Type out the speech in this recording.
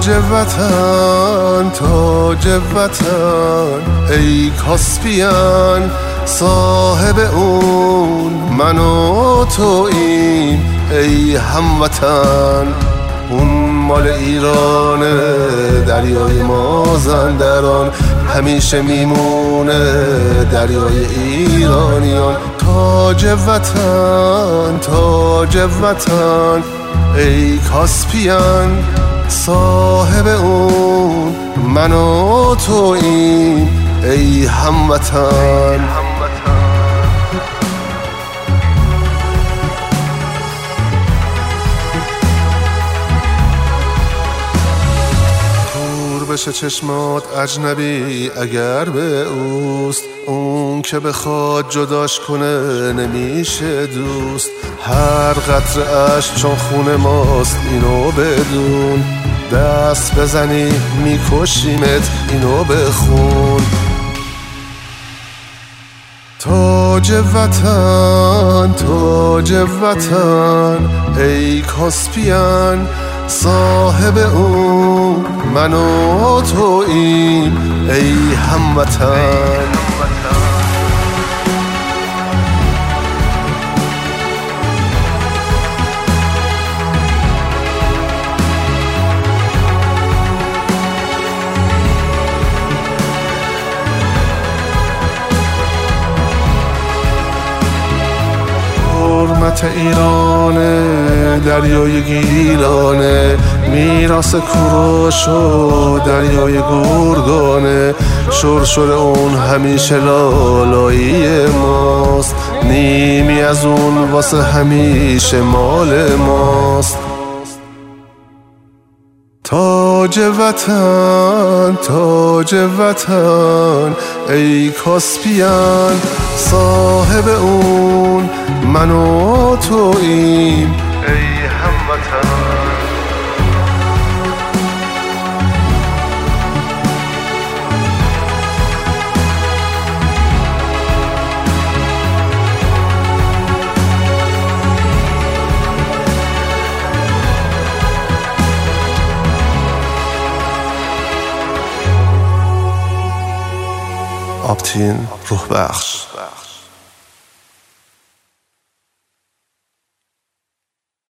تاج وطن ای کاسپیان، صاحب اون من و توییم ای هموطن. اون مال ایرانه، دریای مازندران همیشه میمونه دریای ایرانیان. تاج وطن ای کاسپیان، صاحب اون من و توییم ای هموطن. بشه چشمات اجنبی اگر به اوست، اون که بخواد جداش کنه نمیشه دوست. هر قطره اش چون خون ماست اینو بدون، دست بزنی میکشیمت اینو بخون. تاج وطن ای کاسپیان، صاحب اون من و توییم ای هموطن. حرمت ایرانه، دریای گیلانه، میراث کوروش و دریای گرگانه. شرشر اون همیشه لالایی ماست، نیمی از اون واسه همیشه مال ماست. تاج وطن ای کاسپیان، صاحب اون من و توییم ای هموطن. آپتین روح بخش.